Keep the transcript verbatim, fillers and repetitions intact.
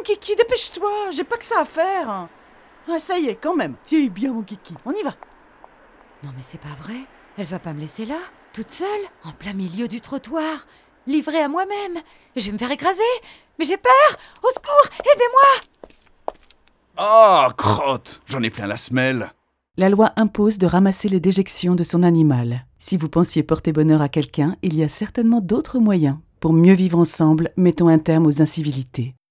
mon kiki, dépêche-toi, j'ai pas que ça à faire. Ah, ça y est, quand même. Tu es bien, mon kiki, on y va. Non mais c'est pas vrai, elle va pas me laisser là, toute seule, en plein milieu du trottoir, livrée à moi-même. Je vais me faire écraser, mais j'ai peur. Au secours, aidez-moi. Ah, crotte, j'en ai plein la semelle. La loi impose de ramasser les déjections de son animal. Si vous pensiez porter bonheur à quelqu'un, il y a certainement d'autres moyens. Pour mieux vivre ensemble, mettons un terme aux incivilités.